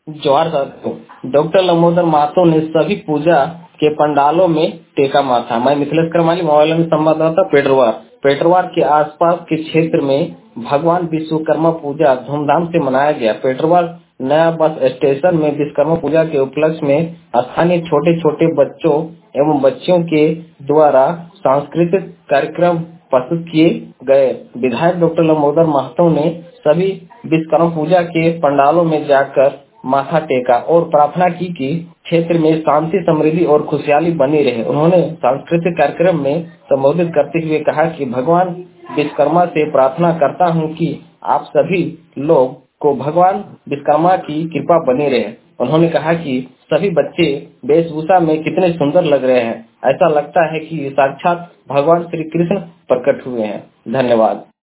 जोहार साथियों। डॉक्टर लंबोदर महतो ने सभी पूजा के पंडालों में टेका माथा। मैं मिथिलेश करमाली, मोबाइल में संवाददाता पेटरवार के आसपास के क्षेत्र में भगवान विश्वकर्मा पूजा धूमधाम से मनाया गया। पेटरवार नया बस स्टेशन में विश्वकर्मा पूजा के उपलक्ष्य में स्थानीय छोटे छोटे बच्चों एवं बच्चियों के द्वारा सांस्कृतिक कार्यक्रम प्रस्तुत किए गए। विधायक डॉक्टर लंबोदर महतो ने सभी विश्वकर्मा पूजा के पंडालों में जाकर माथा टेका और प्रार्थना की कि क्षेत्र में शांति, समृद्धि और खुशहाली बनी रहे। उन्होंने सांस्कृतिक कार्यक्रम में संबोधित करते हुए कहा कि भगवान विश्वकर्मा से प्रार्थना करता हूं कि आप सभी लोग को भगवान विश्वकर्मा की कृपा बनी रहे। उन्होंने कहा कि सभी बच्चे वेशभूषा में कितने सुंदर लग रहे हैं। ऐसा लगता है कि साक्षात भगवान श्री कृष्ण प्रकट हुए हैं। धन्यवाद।